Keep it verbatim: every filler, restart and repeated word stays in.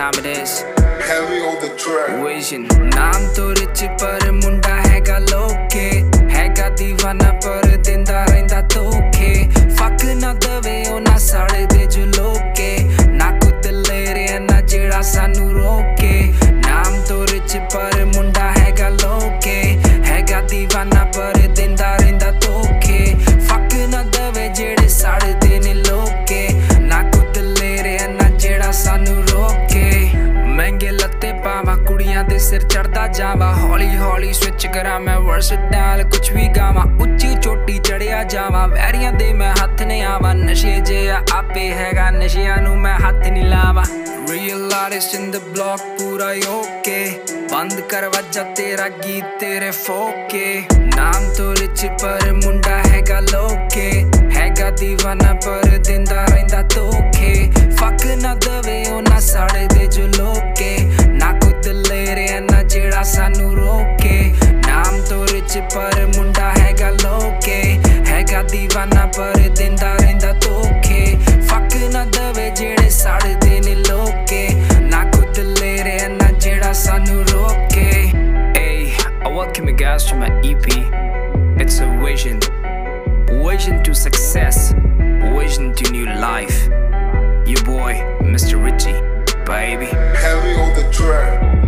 time it is. Heavy on the track. Vision नाम तो rich पर मुंडा हैगा लोके हैगा दीवाना पर दिंदा रहिंदा धोखे फक ना दवे ओ ना साड़े दे जो लोके ना कुत ले रे ना जेड़ा सानू रोके नाम तो रिच पर मुंडा हैगा लोके हैगा दीवाना पर दिंदा रहिंदा धोखे फक ना दवे जेड़े साड़े दे ने लोके ना कुत ले रे ना जेड़ा सानू रोके महंगे लत्ते पावा कुड़ियां दे सिर चढ़दा जावा हौली हौली स्विच करा मैं वर्सटाइल कुछ भी गावा उच्ची चोटी चढ़िया जावा वैरियां दे मैं हथ नहीं आवा नशे जे आपे हैगा नशियां नू मैं हथ नहीं लावा Real artist in the block पूरा ओके बंद कर वज्जा तेरा गीत तेरे फोके नाम तो रिच पर मुंडा हैगा लोके हैगा दीवाना पर दिंदा रहिंदा धोखे फक ना दवे ओ ना साड़े दे जो लोके ना कुत ले रे ना जेड़ा सानू रोके नाम तो रिच पर मुंडा हैगा लोके हैगा दीवाना पर दिंदा रहिंदा धोखे फक ना दवे जेड़े साड़े दे ने लोके ना कुत ले रे ना जेड़ा सानू रोके Hey, I welcome you guys to my E P. It's a vision, vision to success, vision to new life. Your boy, Mister Richie, baby. Heavy on the track.